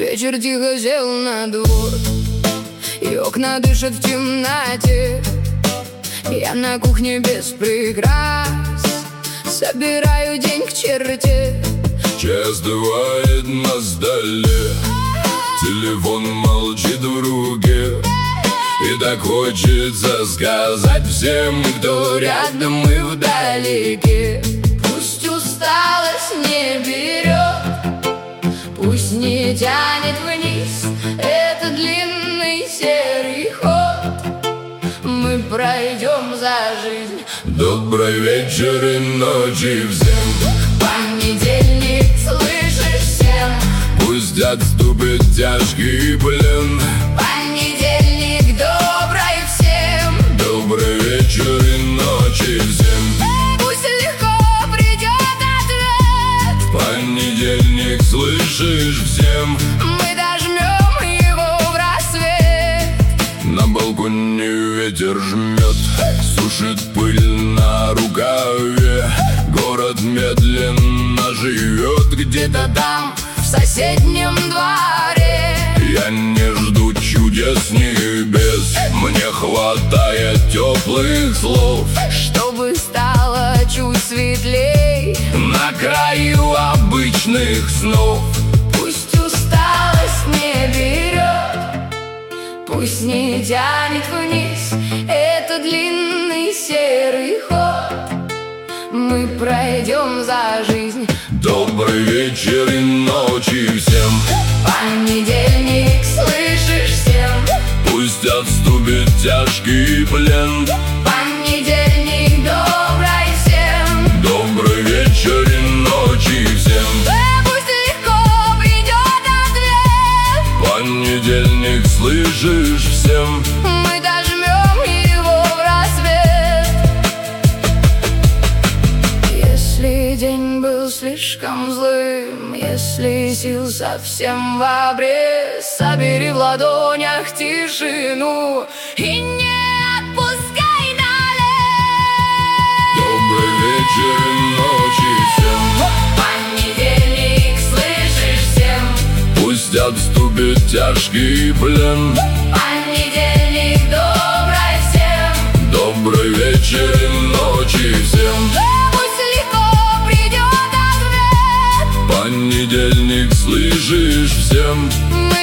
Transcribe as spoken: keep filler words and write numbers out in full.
Вечер тихо сел на двор, и окна дышат в темноте. Я на кухне без прикрас собираю день к черте. Час бывает на столе, телефон молчит в руке. И так хочется сказать всем, кто рядом и вдалеке: пусть усталость не берет, пусть не тянет вниз этот длинный серый ход. Мы пройдем за жизнь. Добрый вечер и ночи всем. Понедельник, слышишь, всем Пусть отступит тяжкий плен. Понедельник, добрый всем. Добрый вечер и ночи всем. Пусть легко придет ответ. Понедельник, слышишь, всем Мы дожмем его в рассвет. На балконе ветер жмет, сушит пыль на рукаве. Город медленно живет где-то Там, в соседнем дворе. Я не жду чудес небес, мне хватает теплых слов, Чтобы стало чуть светлей на краю обычных снов. Пусть усталость не берет, пусть не тянет вниз этот длинный серый ход. Мы пройдем за жизнь. Добрый вечер и ночи всем. Понедельник, слышишь, всем Пусть отступит тяжкий плен. Понедельник, добрый всем. Добрый вечер и ночи всем. Пусть легко придет ответ. Понедельник, слышишь, всем Мы дожмем его в рассвет. Если день был слишком злым, если сил совсем в обрез, собери в ладонях тишину и не отпускай налег. Добрый вечер и ночи всем. Понедельник, слышишь, всем Пусть отступит тяжкий плен. Понедельник, добрый всем. Добрый вечер и ночи всем. Пусть легко придет ответ. Понедельник, слышишь, всем Мы